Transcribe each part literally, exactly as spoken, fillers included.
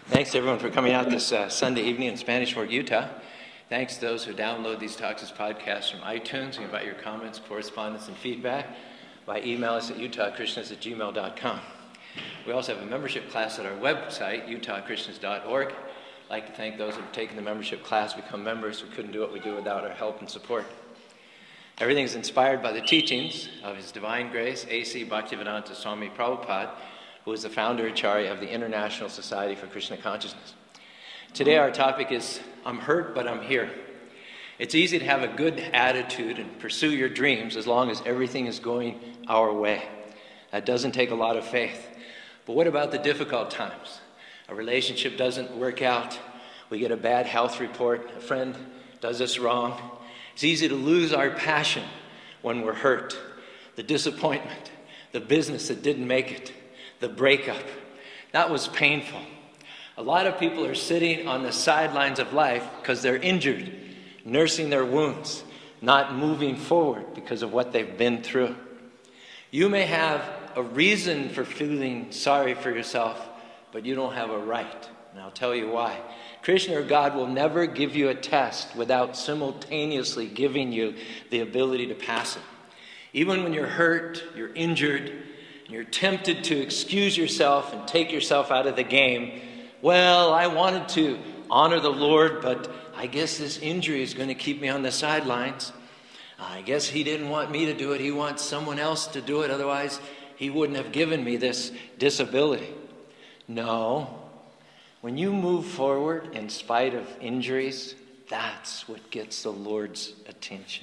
Thanks, everyone, for coming out this uh, Sunday evening in Spanish Fork, Utah. Thanks to those who download these talks as podcasts from iTunes. You invite your comments, correspondence, and feedback by email us at utah christians at gmail dot com. We also have a membership class at our website, utah christians dot org. I'd like to thank those who have taken the membership class, become members. We couldn't do what we do without our help and support. Everything is inspired by the teachings of His Divine Grace, A C Bhaktivedanta Swami Prabhupada, who is the founder Acharya of the International Society for Krishna Consciousness. Today our topic is, I'm hurt, but I'm here. It's easy to have a good attitude and pursue your dreams as long as everything is going our way. That doesn't take a lot of faith. But what about the difficult times? A relationship doesn't work out. We get a bad health report. A friend does us wrong. It's easy to lose our passion when we're hurt. The disappointment, the business that didn't make it, the breakup. That was painful. A lot of people are sitting on the sidelines of life because they're injured, nursing their wounds, not moving forward because of what they've been through. You may have a reason for feeling sorry for yourself, but you don't have a right. And I'll tell you why. Krishna or God will never give you a test without simultaneously giving you the ability to pass it. Even when you're hurt, you're injured, you're tempted to excuse yourself and take yourself out of the game. Well, I wanted to honor the Lord, but I guess this injury is going to keep me on the sidelines. I guess He didn't want me to do it. He wants someone else to do it. Otherwise, He wouldn't have given me this disability. No. When you move forward in spite of injuries, that's what gets the Lord's attention.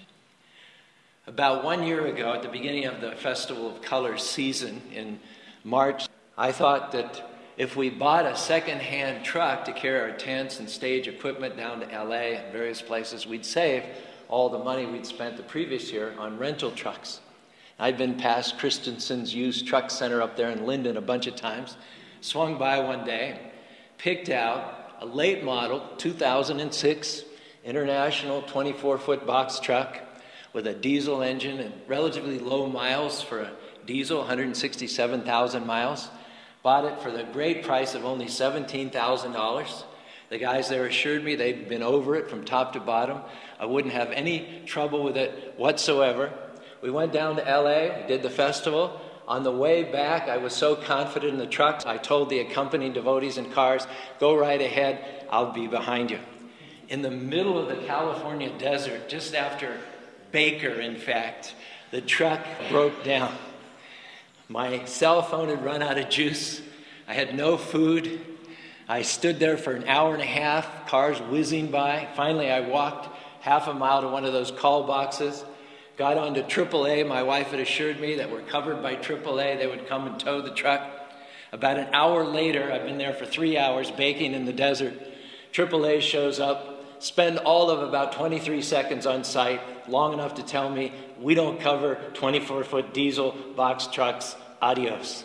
About one year ago, at the beginning of the Festival of Colors season in March, I thought that if we bought a second-hand truck to carry our tents and stage equipment down to L A and various places, we'd save all the money we'd spent the previous year on rental trucks. I'd been past Christensen's used truck center up there in Linden a bunch of times, swung by one day, picked out a late model two thousand six International twenty-four foot box truck with a diesel engine and relatively low miles for a diesel, one hundred sixty-seven thousand miles. Bought it for the great price of only seventeen thousand dollars. The guys there assured me they'd been over it from top to bottom. I wouldn't have any trouble with it whatsoever. We went down to L A, we did the festival. On the way back, I was so confident in the truck, I told the accompanying devotees in cars, go right ahead, I'll be behind you. In the middle of the California desert, just after Baker, in fact, the truck broke down. My cell phone had run out of juice. I had no food. I stood there for an hour and a half, cars whizzing by. Finally, I walked half a mile to one of those call boxes, got onto triple A. My wife had assured me that we're covered by triple A. They would come and tow the truck. About an hour later, I've been there for three hours baking in the desert. triple A shows up. Spend all of about twenty-three seconds on site, long enough to tell me, we don't cover twenty-four foot diesel box trucks, adios.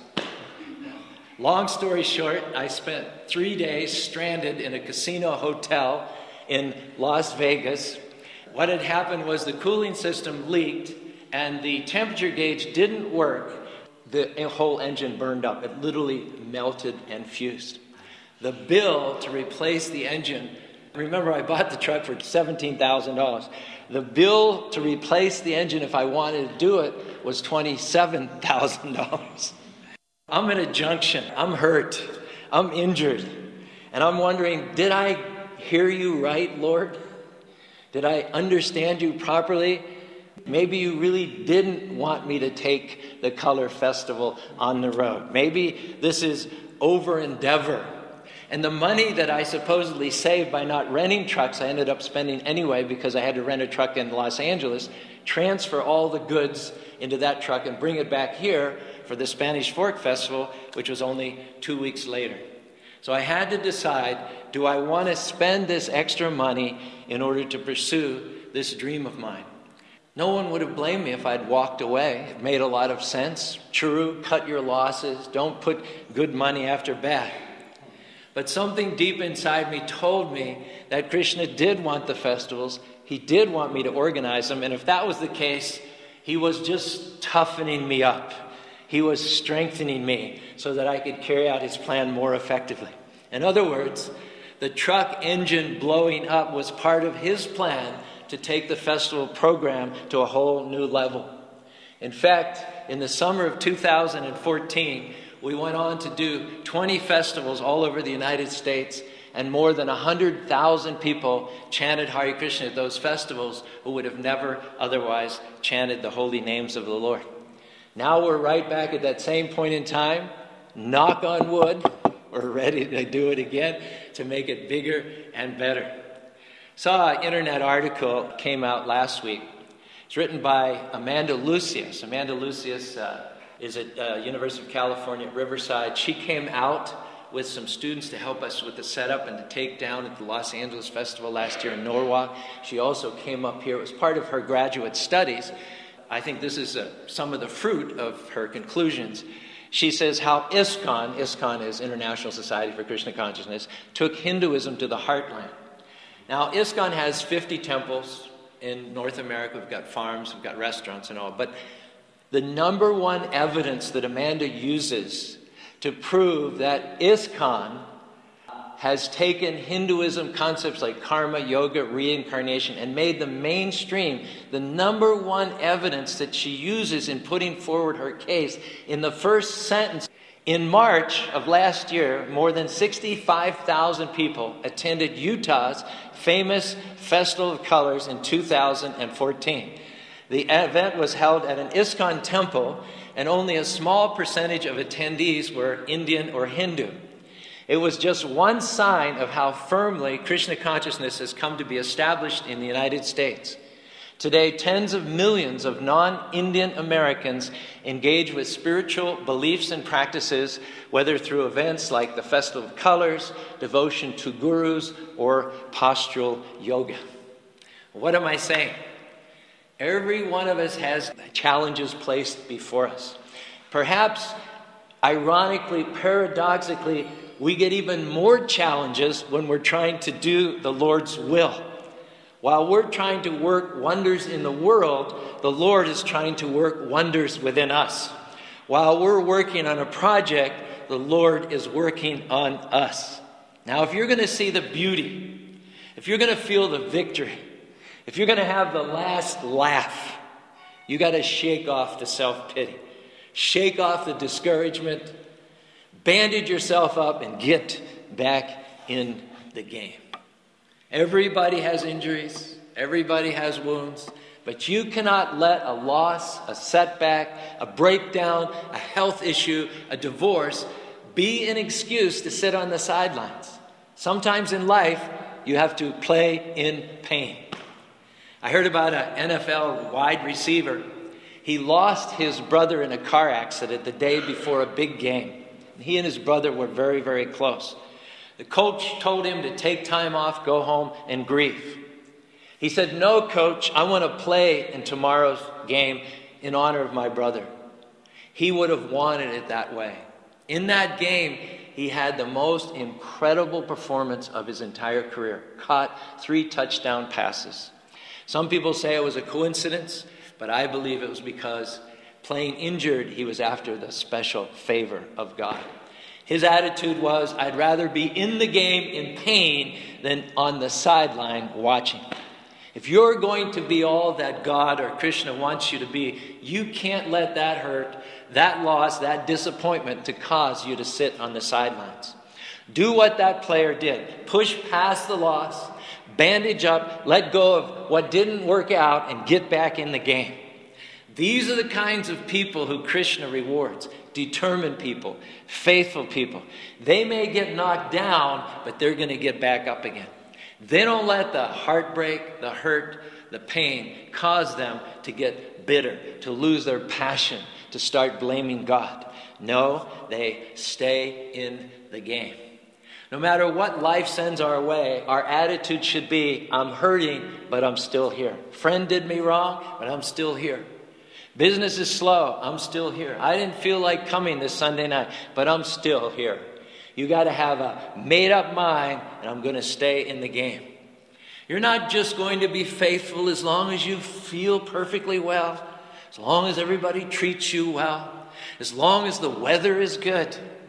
Long story short, I spent three days stranded in a casino hotel in Las Vegas. What had happened was the cooling system leaked and the temperature gauge didn't work. The whole engine burned up. It literally melted and fused. The bill to replace the engine, remember, I bought the truck for seventeen thousand dollars. The bill to replace the engine, if I wanted to do it, was twenty-seven thousand dollars. I'm at a junction. I'm hurt. I'm injured. And I'm wondering, did I hear you right, Lord? Did I understand you properly? Maybe you really didn't want me to take the Color Festival on the road. Maybe this is over endeavor. And the money that I supposedly saved by not renting trucks, I ended up spending anyway because I had to rent a truck in Los Angeles, transfer all the goods into that truck and bring it back here for the Spanish Fork Festival, which was only two weeks later. So I had to decide, do I want to spend this extra money in order to pursue this dream of mine? No one would have blamed me if I'd walked away. It made a lot of sense. True, cut your losses. Don't put good money after bad. But something deep inside me told me that Krishna did want the festivals. He did want me to organize them. And if that was the case, He was just toughening me up. He was strengthening me so that I could carry out His plan more effectively. In other words, the truck engine blowing up was part of his plan to take the festival program to a whole new level. In fact, in the summer of two thousand fourteen, we went on to do twenty festivals all over the United States, and more than one hundred thousand people chanted Hare Krishna at those festivals who would have never otherwise chanted the holy names of the Lord. Now we're right back at that same point in time. Knock on wood, we're ready to do it again to make it bigger and better. Saw an internet article came out last week. It's written by Amanda Lucius. Amanda Lucius uh, is at uh, University of California at Riverside. She came out with some students to help us with the setup and to take down at the Los Angeles Festival last year in Norwalk. She also came up here. It was part of her graduate studies. I think this is uh, some of the fruit of her conclusions. She says how ISKCON, ISKCON is International Society for Krishna Consciousness, took Hinduism to the heartland. Now, ISKCON has fifty temples in North America. We've got farms, we've got restaurants and all. But the number one evidence that Amanda uses to prove that ISKCON has taken Hinduism concepts like karma, yoga, reincarnation, and made them mainstream. The number one evidence that she uses in putting forward her case in the first sentence. In March of last year, more than sixty-five thousand people attended Utah's famous Festival of Colors in two thousand fourteen. The event was held at an ISKCON temple, and only a small percentage of attendees were Indian or Hindu. It was just one sign of how firmly Krishna consciousness has come to be established in the United States. Today, tens of millions of non-Indian Americans engage with spiritual beliefs and practices, whether through events like the Festival of Colors, devotion to gurus, or postural yoga. What am I saying? Every one of us has challenges placed before us. Perhaps, ironically, paradoxically, we get even more challenges when we're trying to do the Lord's will. While we're trying to work wonders in the world, the Lord is trying to work wonders within us. While we're working on a project, the Lord is working on us. Now, if you're going to see the beauty, if you're going to feel the victory, if you're going to have the last laugh, you got to shake off the self-pity. Shake off the discouragement. Bandage yourself up and get back in the game. Everybody has injuries. Everybody has wounds. But you cannot let a loss, a setback, a breakdown, a health issue, a divorce be an excuse to sit on the sidelines. Sometimes in life, you have to play in pain. I heard about an N F L wide receiver. He lost his brother in a car accident the day before a big game. He and his brother were very, very close. The coach told him to take time off, go home, and grieve. He said, "No, coach, I want to play in tomorrow's game in honor of my brother." He would have wanted it that way. In that game, he had the most incredible performance of his entire career. Caught three touchdown passes. Some people say it was a coincidence, but I believe it was because playing injured, he was after the special favor of God. His attitude was, I'd rather be in the game in pain than on the sideline watching. If you're going to be all that God or Krishna wants you to be, you can't let that hurt, that loss, that disappointment to cause you to sit on the sidelines. Do what that player did. Push past the loss, bandage up, let go of what didn't work out, and get back in the game. These are the kinds of people who Krishna rewards. Determined people, faithful people. They may get knocked down, but they're going to get back up again. They don't let the heartbreak, the hurt, the pain cause them to get bitter, to lose their passion, to start blaming God. No, they stay in the game. No matter what life sends our way, our attitude should be, I'm hurting, but I'm still here. Friend did me wrong, but I'm still here. Business is slow. I'm still here. I didn't feel like coming this Sunday night, but I'm still here. You got to have a made-up mind, and I'm going to stay in the game. You're not just going to be faithful as long as you feel perfectly well, as long as everybody treats you well, as long as the weather is good.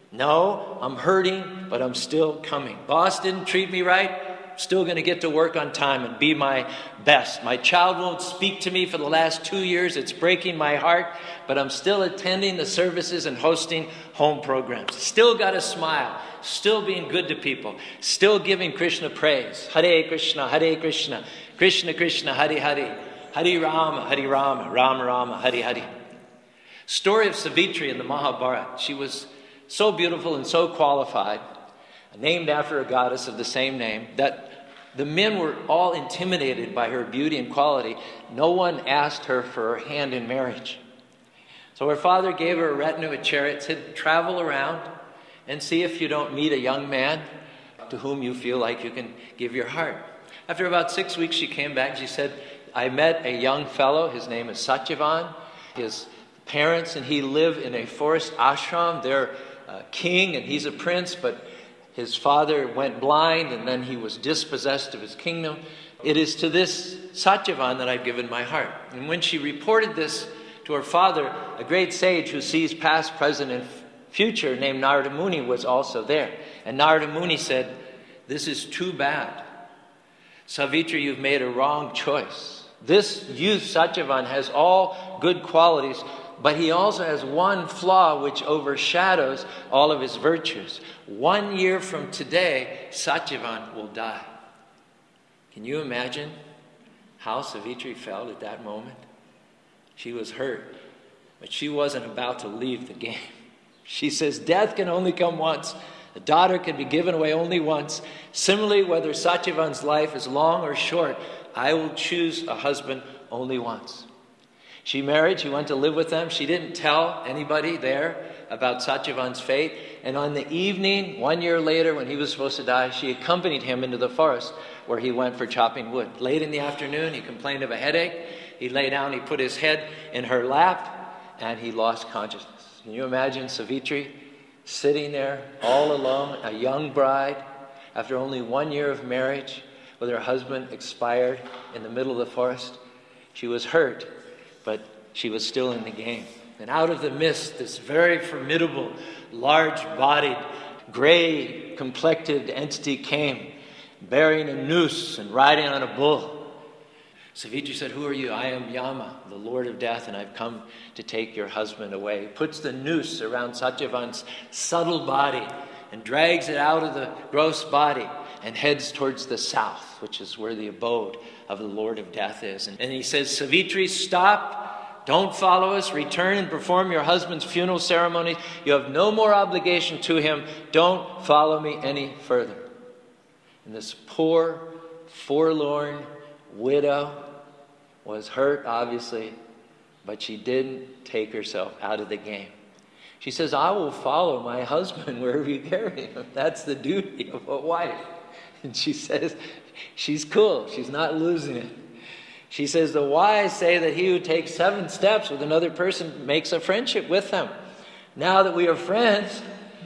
No, I'm hurting, but I'm still coming. Boss didn't treat me right. Still going to get to work on time and be my best. My child won't speak to me for the last two years. It's breaking my heart, but I'm still attending the services and hosting home programs. Still got a smile. Still being good to people. Still giving Krishna praise. Hare Krishna, Hare Krishna, Krishna Krishna, Hare Hare, Hare Rama, Hare Rama, Rama Rama, Hare Hare. Story of Savitri in the Mahabharata. She was so beautiful and so qualified, named after a goddess of the same name, that the men were all intimidated by her beauty and quality. No one asked her for her hand in marriage. So her father gave her a retinue of chariots, said, travel around and see if you don't meet a young man to whom you feel like you can give your heart. After about six weeks, she came back. She said, I met a young fellow. His name is Satyavan. His parents and he live in a forest ashram. They're a king and he's a prince, but his father went blind and then he was dispossessed of his kingdom. It is to this Satyavan that I've given my heart. And when she reported this to her father, a great sage who sees past, present, and future named Narada Muni was also there. And Narada Muni said, this is too bad. Savitri, you've made a wrong choice. This youth Satyavan has all good qualities, but he also has one flaw which overshadows all of his virtues. One year from today, Satyavan will die. Can you imagine how Savitri felt at that moment? She was hurt, but she wasn't about to leave the game. She says, death can only come once. A daughter can be given away only once. Similarly, whether Satyavan's life is long or short, I will choose a husband only once. She married, she went to live with them. She didn't tell anybody there about Satyavan's fate. And on the evening, one year later, when he was supposed to die, she accompanied him into the forest where he went for chopping wood. Late in the afternoon, he complained of a headache. He lay down, he put his head in her lap, and he lost consciousness. Can you imagine Savitri sitting there all alone, a young bride, after only one year of marriage, with her husband expired in the middle of the forest? She was hurt, but she was still in the game. And out of the mist, this very formidable, large-bodied, gray-complected entity came, bearing a noose and riding on a bull. Savitri said, who are you? I am Yama, the Lord of Death, and I've come to take your husband away. He puts the noose around Satyavan's subtle body and drags it out of the gross body and heads towards the south, which is where the abode of the Lord of Death is. And, and he says, Savitri, stop. Don't follow us. Return and perform your husband's funeral ceremonies. You have no more obligation to him. Don't follow me any further. And this poor, forlorn widow was hurt, obviously, but she didn't take herself out of the game. She says, I will follow my husband wherever you carry him. That's the duty of a wife. And she says, she's cool. She's not losing it. She says, the wise say that he who takes seven steps with another person makes a friendship with them. Now that we are friends,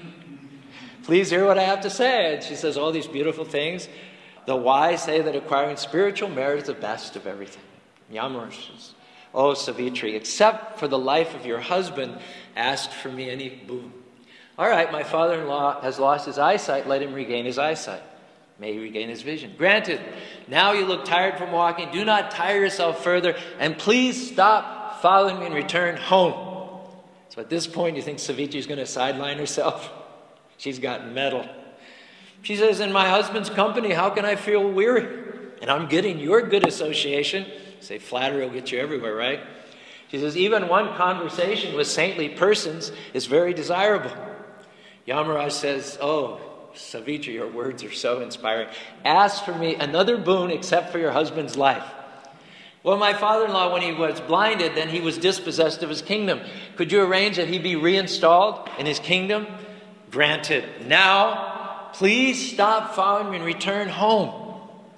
please hear what I have to say. And she says all these beautiful things. The wise say that acquiring spiritual merit is the best of everything. Yamaraja says, O Savitri, except for the life of your husband, ask for me any boon. All right, my father-in-law has lost his eyesight. Let him regain his eyesight. May he regain his vision. Granted, now you look tired from walking. Do not tire yourself further. And please stop following me and return home. So at this point, you think Savitri is going to sideline herself? She's got mettle. She says, in my husband's company, how can I feel weary? And I'm getting your good association. Say, flattery will get you everywhere, right? She says, even one conversation with saintly persons is very desirable. Yamaraj says, oh, Savitri, your words are so inspiring. Ask for me another boon except for your husband's life. Well, my father-in-law, when he was blinded, then he was dispossessed of his kingdom. Could you arrange that he be reinstalled in his kingdom? Granted. Now, please stop following me and return home.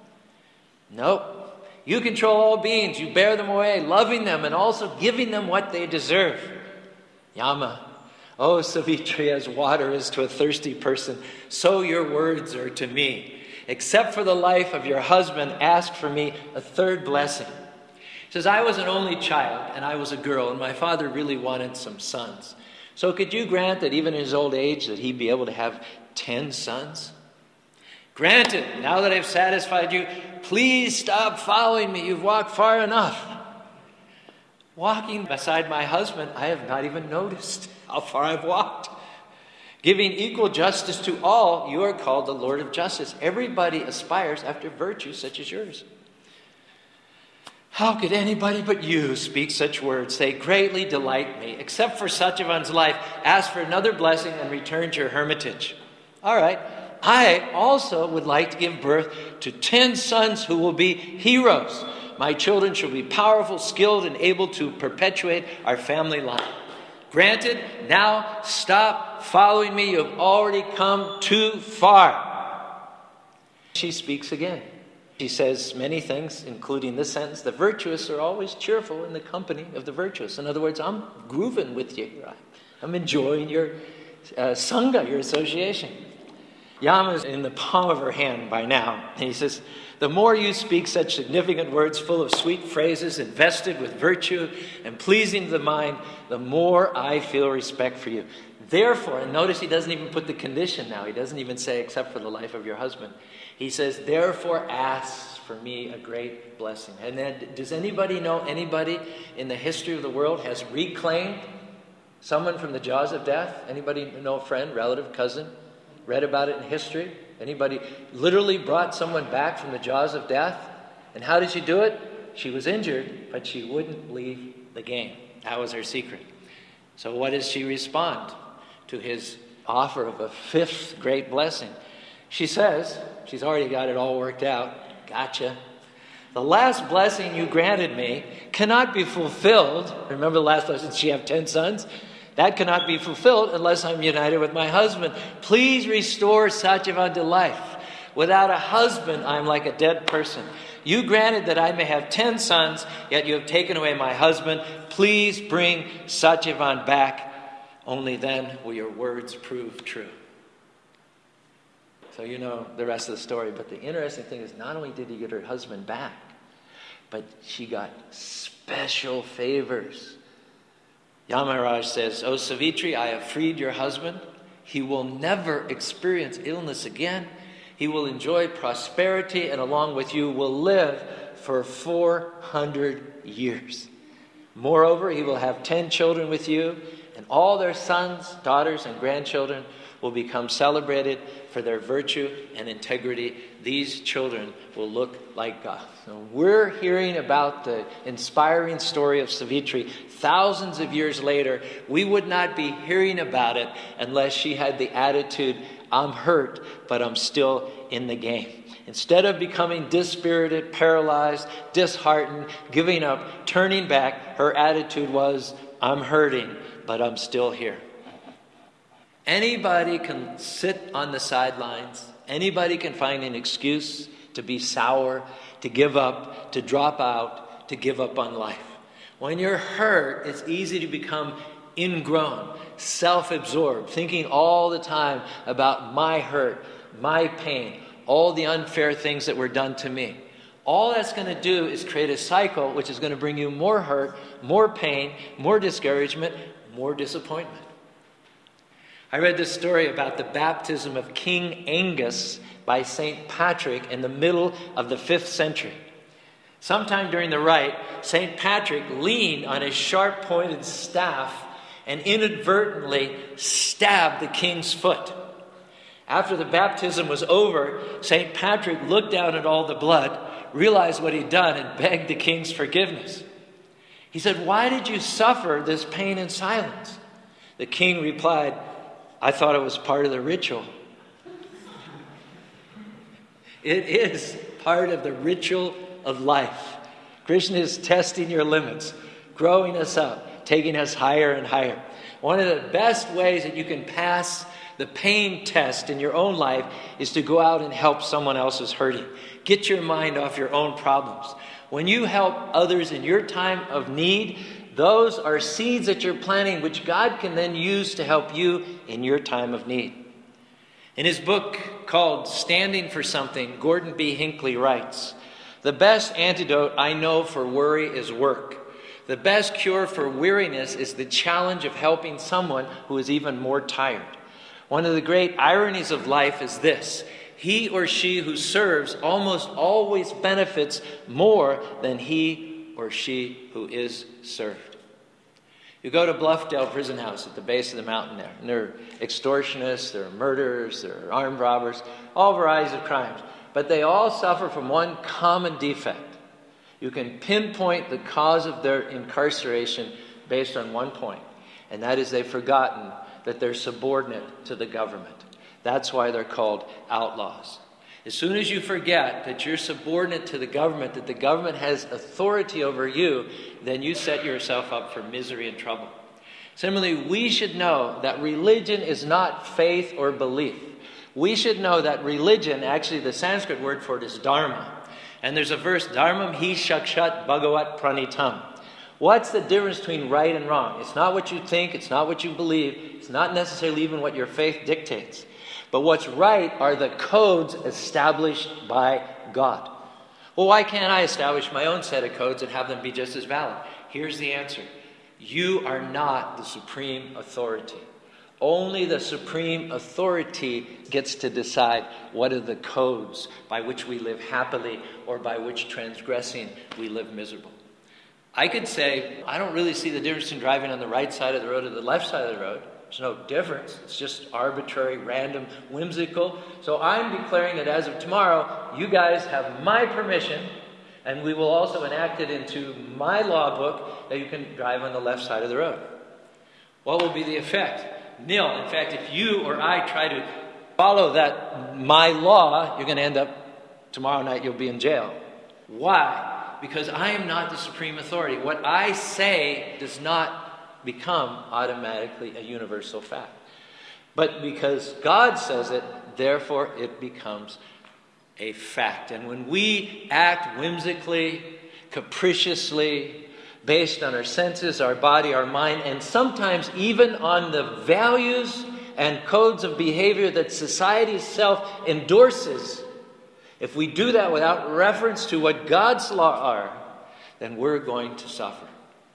Nope. You control all beings. You bear them away, loving them and also giving them what they deserve. Yama. Oh, Savitri, as water is to a thirsty person, so your words are to me. Except for the life of your husband, ask for me a third blessing. He says, I was an only child, and I was a girl, and my father really wanted some sons. So could you grant that even in his old age that he'd be able to have ten sons? Granted, now that I've satisfied you, please stop following me. You've walked far enough. Walking beside my husband, I have not even noticed how far I've walked. Giving equal justice to all, you are called the Lord of justice. Everybody aspires after virtue such as yours. How could anybody but you speak such words? They greatly delight me. Except for such of one's life, ask for another blessing and return to your hermitage. All right. I also would like to give birth to ten sons who will be heroes. My children shall be powerful, skilled, and able to perpetuate our family line. Granted, now stop following me. You have already come too far. She speaks again. She says many things, including this sentence: the virtuous are always cheerful in the company of the virtuous. In other words, I'm grooving with you. I'm enjoying your uh, sangha, your association. Yama's in the palm of her hand by now. And he says, the more you speak such significant words full of sweet phrases, invested with virtue and pleasing to the mind, the more I feel respect for you. Therefore, and notice he doesn't even put the condition now. He doesn't even say, except for the life of your husband. He says, therefore ask for me a great blessing. And then, does anybody know anybody in the history of the world has reclaimed someone from the jaws of death? Anybody know a friend, relative, cousin? Read about it in history? Anybody literally brought someone back from the jaws of death? And how did she do it? She was injured, but she wouldn't leave the game. That was her secret. So what does she respond to his offer of a fifth great blessing? She says, she's already got it all worked out. Gotcha. The last blessing you granted me cannot be fulfilled. Remember the last blessing, she have ten sons? That cannot be fulfilled unless I'm united with my husband. Please restore Satyavan to life. Without a husband, I'm like a dead person. You granted that I may have ten sons, yet you have taken away my husband. Please bring Satyavan back. Only then will your words prove true. So you know the rest of the story. But the interesting thing is, not only did he get her husband back, but she got special favors. Yamaraj says, O Savitri, I have freed your husband. He will never experience illness again. He will enjoy prosperity, and along with you will live for four hundred years. Moreover, he will have ten children with you, and all their sons, daughters, and grandchildren will become celebrated for their virtue and integrity. These children will look like God. So we're hearing about the inspiring story of Savitri thousands of years later. We would not be hearing about it unless she had the attitude, I'm hurt, but I'm still in the game. Instead of becoming dispirited, paralyzed, disheartened, giving up, turning back, her attitude was, I'm hurting, but I'm still here. Anybody can sit on the sidelines. Anybody can find an excuse to be sour, to give up, to drop out, to give up on life. When you're hurt, it's easy to become ingrown, self-absorbed, thinking all the time about my hurt, my pain, all the unfair things that were done to me. All that's going to do is create a cycle which is going to bring you more hurt, more pain, more discouragement, more disappointment. I read this story about the baptism of King Angus by Saint Patrick in the middle of the fifth century. Sometime during the rite, Saint Patrick leaned on his sharp-pointed staff and inadvertently stabbed the king's foot. After the baptism was over, Saint Patrick looked down at all the blood, realized what he'd done, and begged the king's forgiveness. He said, "Why did you suffer this pain in silence?" The king replied, "I thought it was part of the ritual." It is part of the ritual of life. Krishna is testing your limits, growing us up, taking us higher and higher. One of the best ways that you can pass the pain test in your own life is to go out and help someone else who's hurting. Get your mind off your own problems. When you help others in your time of need, those are seeds that you're planting, which God can then use to help you in your time of need. In his book called Standing for Something, Gordon B. Hinckley writes, "The best antidote I know for worry is work. The best cure for weariness is the challenge of helping someone who is even more tired. One of the great ironies of life is this: he or she who serves almost always benefits more than he or she who is served. You go to Bluffdale Prison House at the base of the mountain there, and there are extortionists, there are murderers, there are armed robbers, all varieties of crimes. But they all suffer from one common defect. You can pinpoint the cause of their incarceration based on one point, and that is they've forgotten that they're subordinate to the government. That's why they're called outlaws. As soon as you forget that you're subordinate to the government, that the government has authority over you, then you set yourself up for misery and trouble. Similarly, we should know that religion is not faith or belief. We should know that religion, actually the Sanskrit word for it is dharma. And there's a verse, dharmam hi shakshat bhagavat pranitam. What's the difference between right and wrong? It's not what you think, it's not what you believe, it's not necessarily even what your faith dictates. But what's right are the codes established by God. Well, why can't I establish my own set of codes and have them be just as valid? Here's the answer. You are not the supreme authority. Only the supreme authority gets to decide what are the codes by which we live happily or by which transgressing we live miserable. I could say, I don't really see the difference in driving on the right side of the road or the left side of the road. There's no difference. It's just arbitrary, random, whimsical. So I'm declaring that as of tomorrow, you guys have my permission, and we will also enact it into my law book that you can drive on the left side of the road. What will be the effect? Nil. In fact, if you or I try to follow that my law, you're going to end up, tomorrow night you'll be in jail. Why? Because I am not the supreme authority. What I say does not become automatically a universal fact. But because God says it, therefore it becomes a fact. And when we act whimsically, capriciously, based on our senses, our body, our mind, and sometimes even on the values and codes of behavior that society itself endorses, if we do that without reference to what God's law are, then we're going to suffer.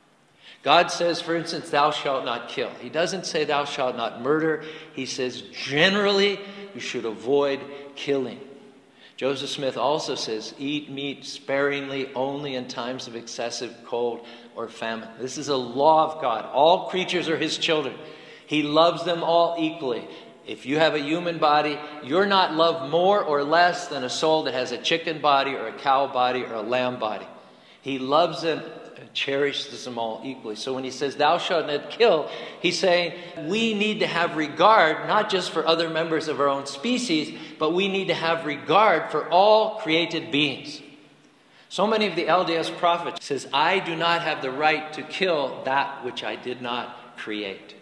God says, for instance, thou shalt not kill. He doesn't say thou shalt not murder. He says generally you should avoid killing. Joseph Smith also says, eat meat sparingly only in times of excessive cold or famine. This is a law of God. All creatures are his children. He loves them all equally. If you have a human body, you're not loved more or less than a soul that has a chicken body or a cow body or a lamb body. He loves them and cherishes them all equally. So when he says, thou shalt not kill, he's saying we need to have regard, not just for other members of our own species, but we need to have regard for all created beings. So many of the L D S prophets says, I do not have the right to kill that which I did not create.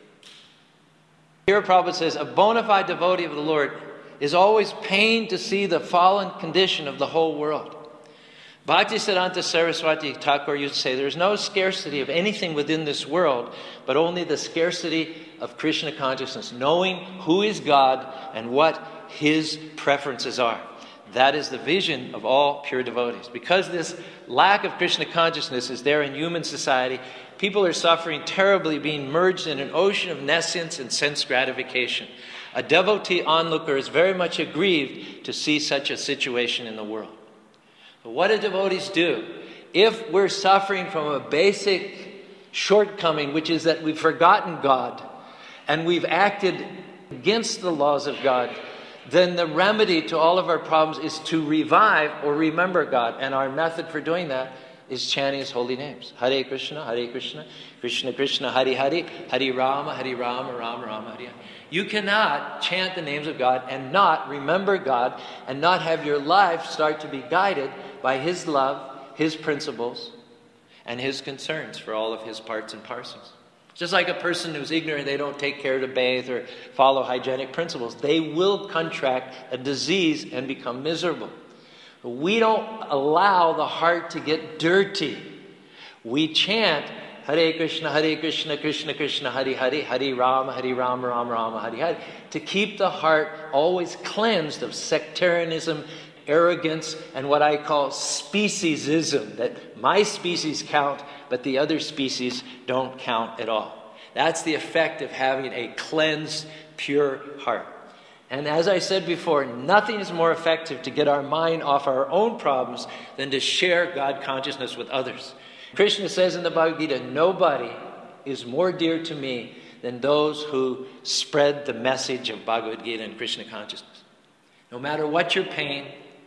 Here Prabhupada says, a bona fide devotee of the Lord is always pained to see the fallen condition of the whole world. Bhaktisiddhanta Saraswati Thakur used to say, there is no scarcity of anything within this world, but only the scarcity of Krishna consciousness, knowing who is God and what his preferences are. That is the vision of all pure devotees. Because this lack of Krishna consciousness is there in human society, people are suffering terribly, being merged in an ocean of nescience and sense gratification. A devotee onlooker is very much aggrieved to see such a situation in the world. But what do devotees do? If we're suffering from a basic shortcoming, which is that we've forgotten God and we've acted against the laws of God, then the remedy to all of our problems is to revive or remember God. And our method for doing that is chanting his holy names. Hare Krishna, Hare Krishna, Krishna Krishna, Hare Hare, Hare Rama, Hare Rama, Rama Rama, Hare Hare. You cannot chant the names of God and not remember God and not have your life start to be guided by his love, his principles, and his concerns for all of his parts and parcels. Just like a person who's ignorant, they don't take care to bathe or follow hygienic principles. They will contract a disease and become miserable. We don't allow the heart to get dirty. We chant Hare Krishna, Hare Krishna, Krishna Krishna, Hare Hare, Hare Rama, Hare Rama, Rama Rama, Hare Hare, to keep the heart always cleansed of sectarianism, arrogance and what I call speciesism, that my species count, but the other species don't count at all. That's the effect of having a cleansed, pure heart. And as I said before, nothing is more effective to get our mind off our own problems than to share God consciousness with others. Krishna says in the Bhagavad Gita, nobody is more dear to me than those who spread the message of Bhagavad Gita and Krishna consciousness. No matter what your pain,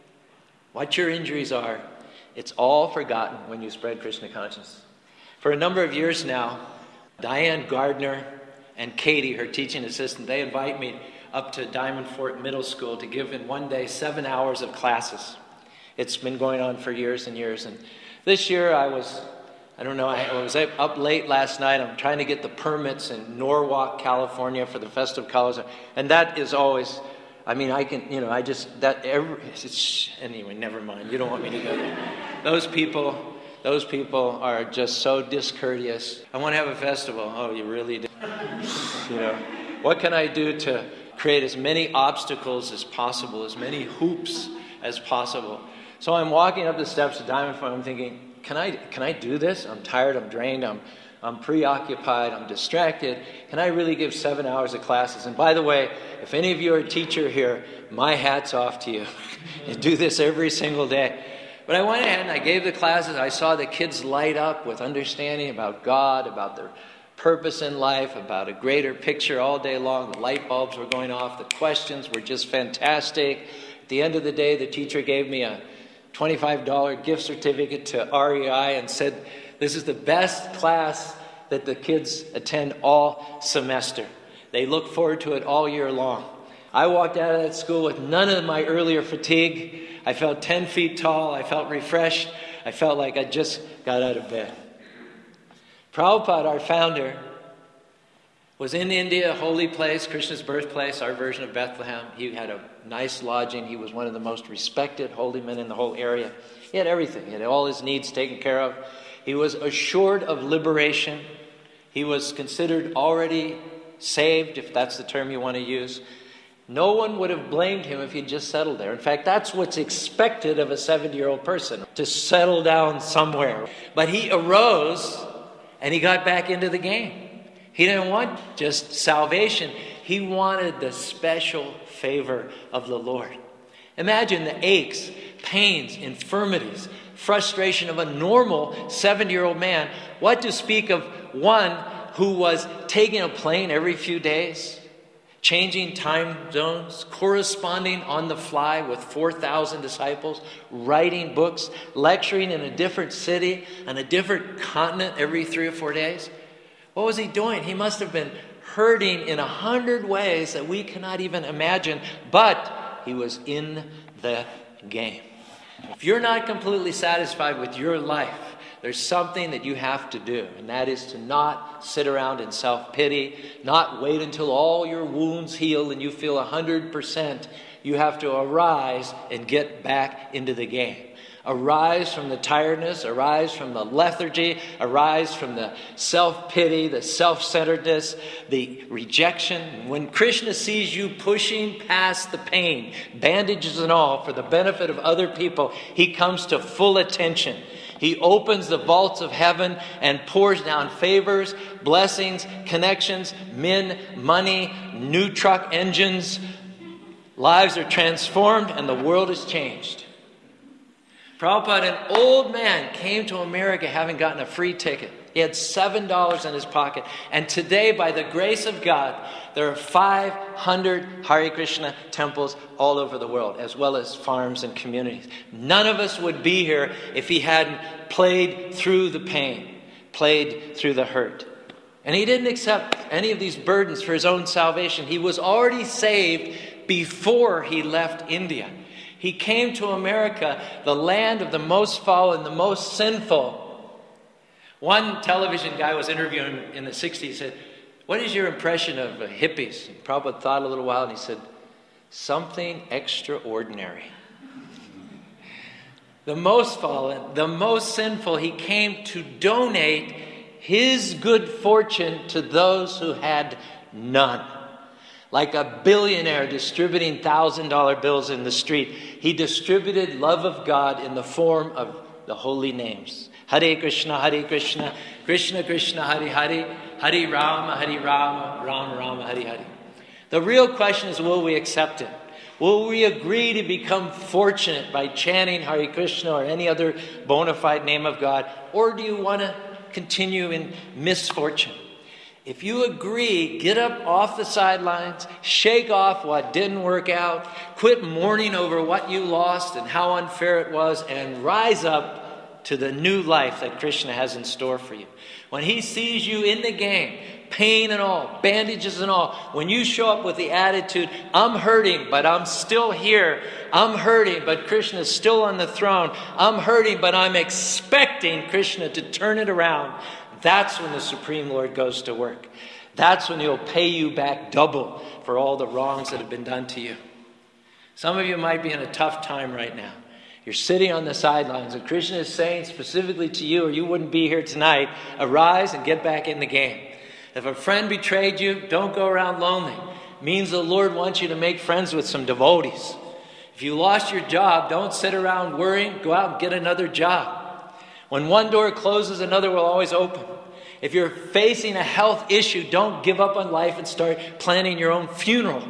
what your injuries are, it's all forgotten when you spread Krishna consciousness. For a number of years now, Diane Gardner and Katie, her teaching assistant, they invite me up to Diamond Fort Middle School to give in one day seven hours of classes. It's been going on for years and years. And this year I was, I don't know, I was up late last night. I'm trying to get the permits in Norwalk, California for the Festive College. And that is always, I mean, I can, you know, I just, that, every, it's, anyway, never mind. You don't want me to go there. Those people, those people are just so discourteous. I want to have a festival. Oh, you really do? You know, what can I do to create as many obstacles as possible, as many hoops as possible? So I'm walking up the steps of Diamond Fort. I'm thinking, can I can I do this? I'm tired, I'm drained, I'm I'm preoccupied, I'm distracted. Can I really give seven hours of classes? And by the way, if any of you are a teacher here, my hat's off to you. You do this every single day. But I went ahead and I gave the classes. I saw the kids light up with understanding about God, about their purpose in life, about a greater picture all day long. The light bulbs were going off. The questions were just fantastic. At the end of the day, the teacher gave me a twenty-five dollars gift certificate to R E I and said, this is the best class that the kids attend all semester. They look forward to it all year long. I walked out of that school with none of my earlier fatigue. I felt ten feet tall. I felt refreshed. I felt like I just got out of bed. Prabhupada, our founder, was in India, a holy place, Krishna's birthplace, our version of Bethlehem. He had a nice lodging. He was one of the most respected holy men in the whole area. He had everything. He had all his needs taken care of. He was assured of liberation. He was considered already saved, if that's the term you want to use. No one would have blamed him if he'd just settled there. In fact, that's what's expected of a seventy-year-old person, to settle down somewhere. But he arose and he got back into the game. He didn't want just salvation. He wanted the special favor of the Lord. Imagine the aches, pains, infirmities, frustration of a normal seventy-year-old man. What to speak of one who was taking a plane every few days, changing time zones, corresponding on the fly with four thousand disciples, writing books, lecturing in a different city, on a different continent every three or four days. What was he doing? He must have been hurting in a hundred ways that we cannot even imagine, but he was in the game. If you're not completely satisfied with your life, there's something that you have to do, and that is to not sit around in self-pity, not wait until all your wounds heal and you feel one hundred percent. You have to arise and get back into the game. Arise from the tiredness, arise from the lethargy, arise from the self-pity, the self-centeredness, the rejection. When Krishna sees you pushing past the pain, bandages and all, for the benefit of other people, he comes to full attention. He opens the vaults of heaven and pours down favors, blessings, connections, men, money, new truck engines. Lives are transformed and the world is changed. Prabhupada, an old man, came to America having gotten a free ticket. He had seven dollars in his pocket. And today, by the grace of God, there are five hundred Hare Krishna temples all over the world, as well as farms and communities. None of us would be here if he hadn't played through the pain, played through the hurt. And he didn't accept any of these burdens for his own salvation. He was already saved before he left India. He came to America, the land of the most fallen, the most sinful. One television guy was interviewing him in the sixties. He said, what is your impression of uh, hippies? And Prabhupada thought a little while and he said, something extraordinary. The most fallen, the most sinful, he came to donate his good fortune to those who had none. Like a billionaire distributing one thousand dollar bills in the street, he distributed love of God in the form of the holy names. Hare Krishna, Hare Krishna, Krishna Krishna, Hare Hare, Hare Rama, Hare Rama, Rama Rama, Hare Hare. The real question is, will we accept it? Will we agree to become fortunate by chanting Hare Krishna or any other bona fide name of God? Or do you want to continue in misfortune? If you agree, get up off the sidelines, shake off what didn't work out, quit mourning over what you lost and how unfair it was, and rise up to the new life that Krishna has in store for you. When he sees you in the game, pain and all, bandages and all, when you show up with the attitude, I'm hurting, but I'm still here. I'm hurting, but Krishna is still on the throne. I'm hurting, but I'm expecting Krishna to turn it around. That's when the Supreme Lord goes to work. That's when he'll pay you back double for all the wrongs that have been done to you. Some of you might be in a tough time right now. You're sitting on the sidelines, and Krishna is saying specifically to you, or you wouldn't be here tonight, arise and get back in the game. If a friend betrayed you, don't go around lonely. It means the Lord wants you to make friends with some devotees. If you lost your job, don't sit around worrying. Go out and get another job. When one door closes, another will always open. If you're facing a health issue, don't give up on life and start planning your own funeral.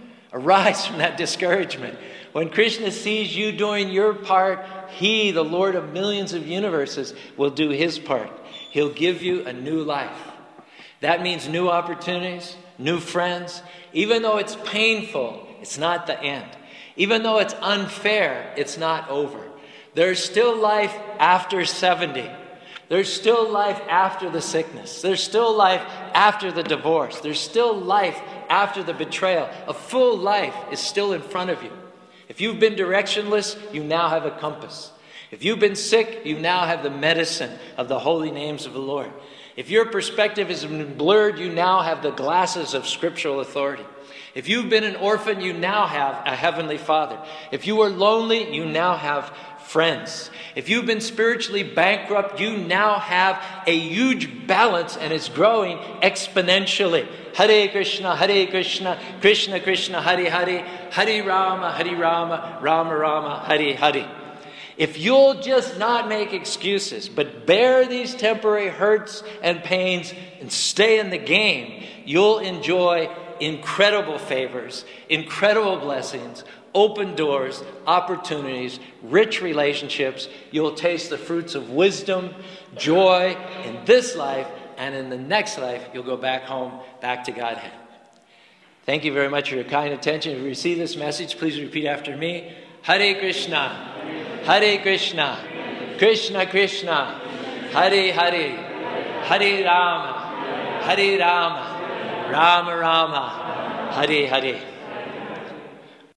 Arise from that discouragement. When Krishna sees you doing your part, he, the Lord of millions of universes, will do his part. He'll give you a new life. That means new opportunities, new friends. Even though it's painful, it's not the end. Even though it's unfair, it's not over. There's still life after seventy. There's still life after the sickness. There's still life after the divorce. There's still life after the betrayal. A full life is still in front of you. If you've been directionless, you now have a compass. If you've been sick, you now have the medicine of the holy names of the Lord. If your perspective has been blurred, you now have the glasses of scriptural authority. If you've been an orphan, you now have a heavenly Father. If you were lonely, you now have friends. If you've been spiritually bankrupt, you now have a huge balance, and it's growing exponentially. Hare Krishna, Hare Krishna, Krishna Krishna, Hare Hare, Hare Rama, Hare Rama, Rama Rama, Hare Hare. If you'll just not make excuses, but bear these temporary hurts and pains and stay in the game, you'll enjoy incredible favors, incredible blessings, open doors, opportunities, rich relationships. You'll taste the fruits of wisdom, joy in this life, and in the next life, you'll go back home, back to Godhead. Thank you very much for your kind attention. If you receive this message, please repeat after me. Hare Krishna, Hare Krishna, Krishna Krishna, Hare Hare, Hare Rama, Hare Rama, Rama Rama, Hare Hare.